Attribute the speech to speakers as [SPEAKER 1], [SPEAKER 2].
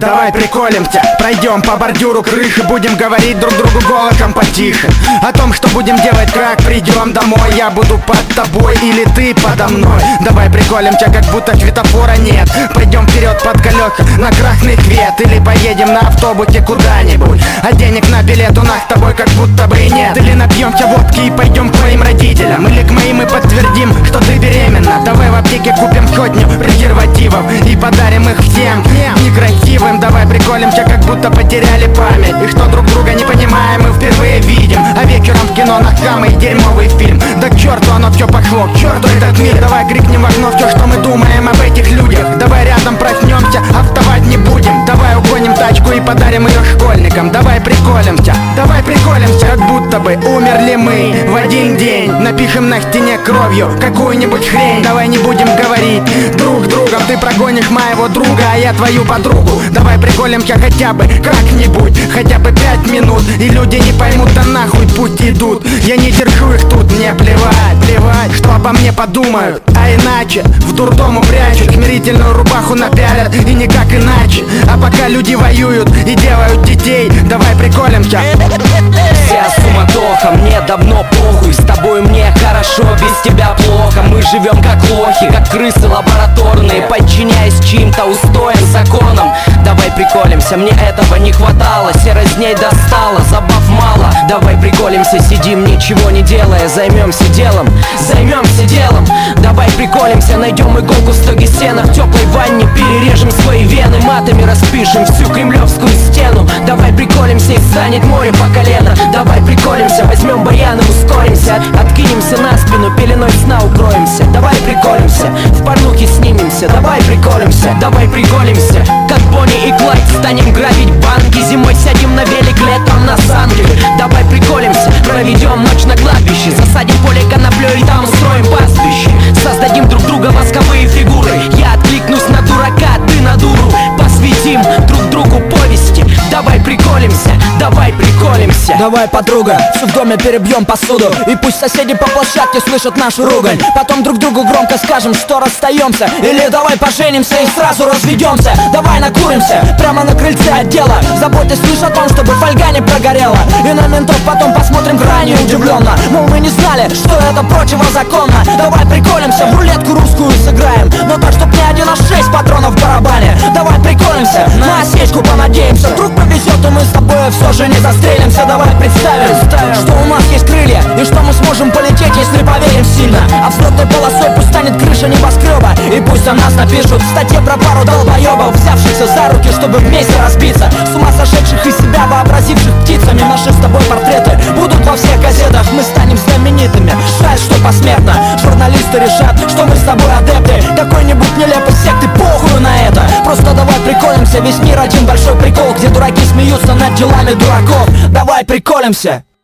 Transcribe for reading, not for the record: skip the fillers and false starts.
[SPEAKER 1] Давай приколимся, пройдем по бордюру крыши, будем говорить друг другу голосом потише о том, что будем делать, как придем домой. Я буду под тобой или ты подо мной. Давай приколимся, как будто светофора нет. Пойдем вперед под колеса на красный свет, или поедем на автобусе куда-нибудь, а денег на билет у нас с тобой как будто бы и нет. Или напьемся водки и пойдем к твоим родителям, или к моим и подтвердим, что ты беременна. Давай в аптеке купим сотню презервативов и подарим их всем некрасивым. Давай приколимся, как будто потеряли память, и что друг друга не понимаем, мы впервые видим. А вечером в кино на самый дерьмовый фильм. Да к черту оно все пошло, к черту этот мир. Давай крикнем в окно все, что мы думаем об этих людях. Давай рядом проснемся, а вставать не будем. Давай угоним тачку и подарим ее школьникам. Давай приколимся, как будто бы умерли мы в один день. Напишем на стене кровью какую-нибудь хрень. Давай не будем говорить друг с другом: ты прогонишь моего друга, а я твою подругу. Давай приколимся хотя бы как-нибудь, хотя бы 5 минут, и люди не поймут, да нахуй пусть идут. Я не держу их тут, мне плевать, что обо мне подумают. А иначе в дурдом упрячут, смирительную рубаху напялят, и никак иначе. А пока люди воюют и делают детей, давай приколимся.
[SPEAKER 2] Вся суматоха, мне давно похуй. С тобой мне хорошо, без тебя плохо. Мы живем как лохи, как крысы лабораторные, подчиняясь чьим-то устоям, законам. Давай приколимся, мне этого не хватало. Серость дней достала, забав мало. Давай приколимся, сидим ничего не делая. Займемся делом. Давай приколимся, найдем иголку в стоге сена. В теплой ванне перережем свои вены, матами распишем всю кремлевскую стену. Давай приколимся, и станет море по колено. Давай приколимся, возьмем баян и ускоримся. Откинемся на спину, пеленой сна укроемся. Давай приколимся, в порнухе снимемся. Давай приколимся, как Бонни и Клайд станем грабить банки. Зимой сядем на велик, летом на санки. Давай приколимся, проведем ночь на кладбище. Засадим поле коноплей и там устроим пастбище. Создадим друг друга восковые фигуры. Я откликнусь на дурака, ты на дуру. Посвятим друг другу повести. Давай приколимся.
[SPEAKER 3] Давай, подруга, в доме перебьем посуду, и пусть соседи по площадке слышат нашу ругань. Потом друг другу громко скажем, что расстаемся. Или давай поженимся и сразу разведемся. Давай накуримся прямо на крыльце отдела, заботясь лишь о том, чтобы фольга не прогорела. И на ментов потом посмотрим крайне удивленно, мол, мы не знали, что это противозаконно. Давай приколимся, в рулетку русскую сыграем, но так, чтоб не 1,6 патронов в барабане. Давай приколимся, на осечку понадеемся. Вдруг повезет, и мы с тобой все же не застреlimся. Давай представим, что у нас есть крылья, и что мы сможем полететь, если поверим сильно. А взлетной полосой пусть станет крыша небоскреба, и пусть о нас напишут в статье про пару долбоебов, взявшихся за руки, чтобы вместе разбиться. С ума сошедших из себя вообразивших птицами. Наши с тобой портреты будут во всех газетах. Мы станем знаменитыми, жаль, что посмертно. Журналисты решат, что мы с тобой адепты какой-нибудь нелепой секты, похуй на это. Просто давай приколимся, весь мир один большой прикол, где дураки смеются над делами дураков. Давай приколимся.